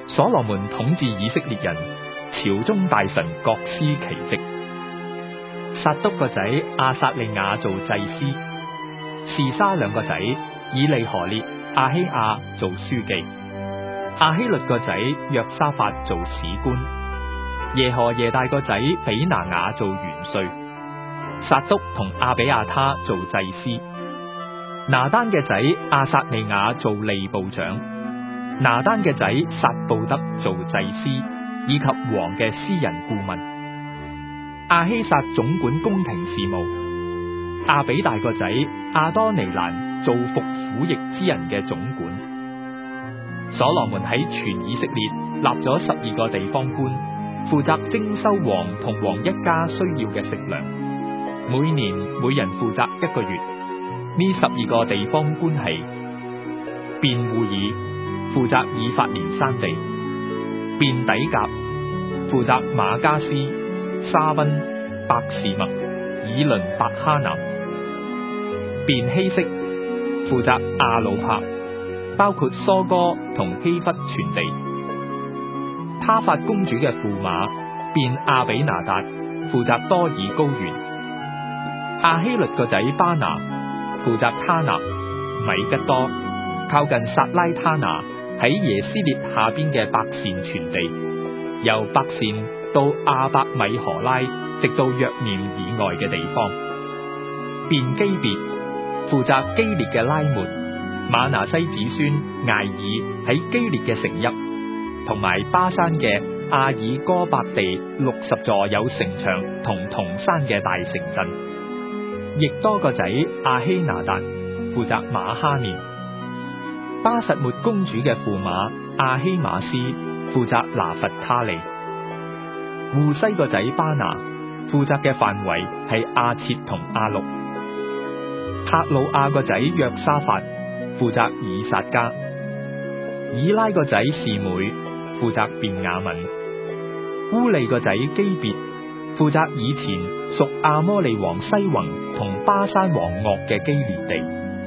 所羅門統治以色列人，朝中大臣各司其職。撒督個仔亞撒利雅做祭司，示沙兩個仔以利何列、亞希亞做書記，亞希律個仔約沙法做史官，耶何耶大個仔比拿雅做元帥，撒督同亞比亞他做祭司，拿單嘅仔亞撒利雅做利部長，拿單嘅仔撒布德做祭司，以及王嘅私人顧問。亞希撒總管宮廷事務，亞比大個仔亞多尼蘭做服苦役之人嘅總管。所羅門喺全以色列立咗12個地方官，負責徵收王同王一家需要嘅食糧，每年每人負責1個月。呢12個地方官係：便戶爾負責以法蓮山地，便底甲負責馬加斯、沙溫、伯示麥、以倫伯哈南，便希色負責亞魯帕，包括疏哥同希弗全地。他法公主嘅駙馬便亞比拿達負責多爾高原。亞希律個仔巴拿負責他納、米吉多，靠近撒拉他拿喺耶斯列下邊嘅伯善全地，由伯善到亞伯米荷拉，直到約念以外嘅地方。便基別負責基列嘅拉末，馬拿西子孫艾爾喺基列嘅城邑，同埋巴山嘅阿爾哥伯地60座有城牆同銅山嘅大城鎮。亦多個仔亞希拿達負責馬哈念，巴實末公主嘅駙馬亞希馬斯負責拿弗他利。戶西個仔巴拿負責嘅範圍係亞設同亞錄。帕魯亞個仔約沙法負責以撒加。以拉個仔示每負責便雅憫。烏利個仔基別負責以前屬亞摩利王西宏同巴山王噩嘅基列地。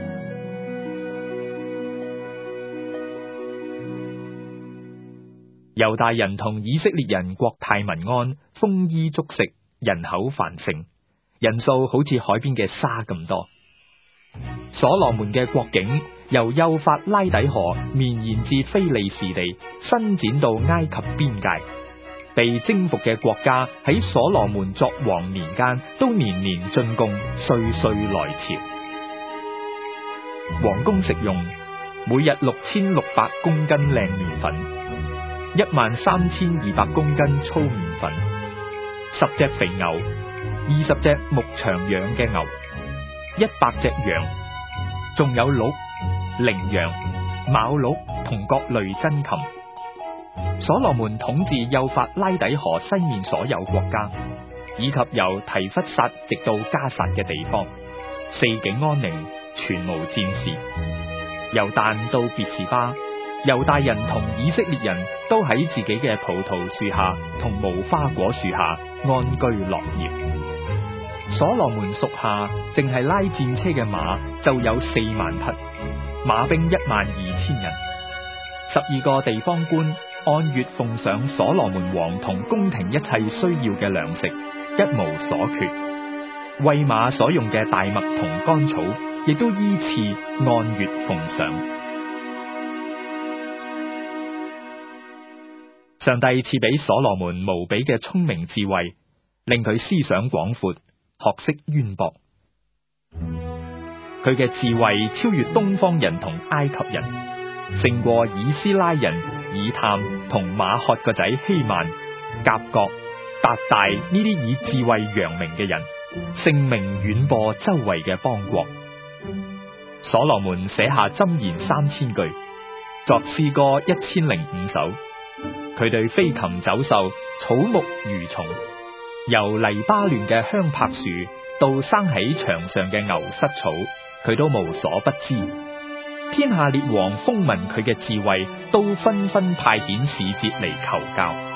猶大人同以色列人國泰民安，豐衣足食，人口繁盛，人數好似海邊嘅沙咁多。所羅門嘅國境由幼發拉底河綿延至非利士地，伸展到埃及邊界。被征服嘅國家喺所羅門作王年間都年年進貢，歲歲來朝。王宮食用每日6600公斤靚麵粉，13200公斤粗麵粉，10隻肥牛，20隻牧場養嘅牛，100隻羊，仲有鹿、羚羊、牡鹿同各類珍禽。所羅門統治幼發拉底河西面所有國家，以及由提弗撒直到加撒嘅地方，四境安寧，全無戰事。由但到別是巴，猶大人同以色列人都喺自己嘅葡萄樹下同無花果樹下安居樂業。所羅門屬下淨係拉戰車嘅馬就有4萬匹，馬兵12000人。12個地方官按月奉上所羅門王同宮廷一切需要嘅糧食，一無所缺。餵馬所用嘅大麥同乾草，亦都依次按月奉上。上帝賜俾所羅門無比嘅聰明智慧，令佢思想廣闊，學識淵博。佢嘅智慧超越東方人同埃及人，勝過以斯拉人以探同馬曷個仔希曼、甲各、達大呢啲以智慧揚名嘅人，聲名遠播周圍嘅邦國。所羅門寫下箴言3000句，作詩歌1005首。佢對飛禽走獸、草木魚蟲，由黎巴嫩嘅香柏樹到生喺牆上嘅牛膝草，佢都無所不知。天下列王風聞佢嘅智慧，都紛紛派遣使節嚟求教。